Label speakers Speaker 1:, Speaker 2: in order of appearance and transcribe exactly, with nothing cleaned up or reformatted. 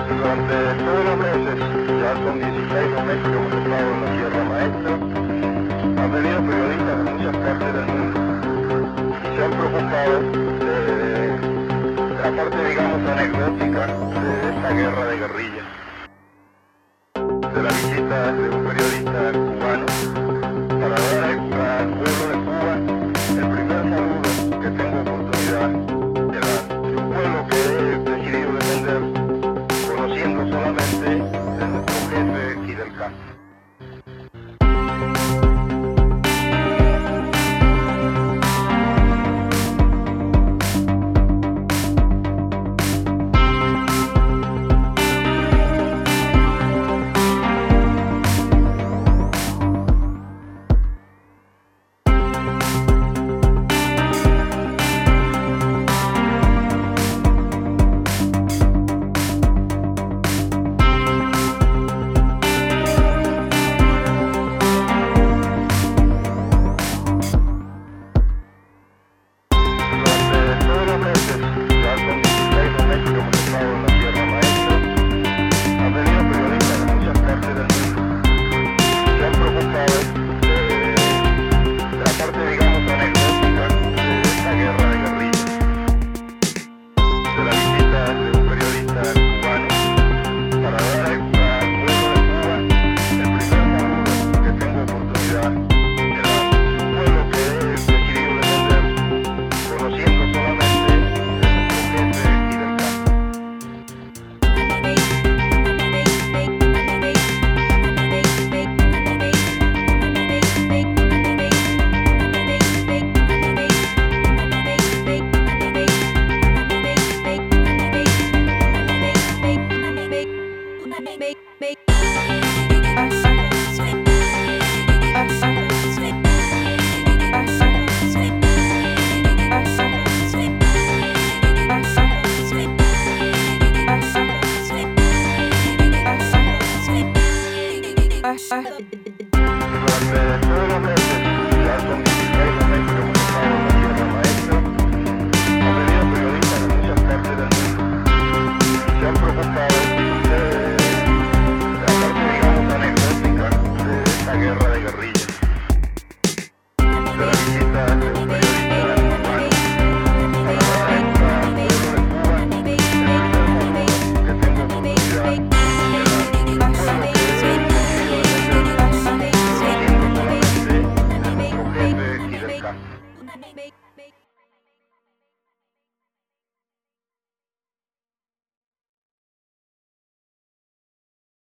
Speaker 1: Durante todos los meses, ya son dieciséis los meses que hemos estado en la Sierra Maestra, han venido periodistas de muchas partes del mundo y se han preocupado de la parte, digamos, anecdótica de esta guerra de guerrilla. De la visita de un periodista cubano para dar al pueblo de Cuba el primer saludo que tengo oportunidad de dar. Un pueblo que he decidido defender conociendo solamente de nuestro jefe Fidel Castro.
Speaker 2: Make, make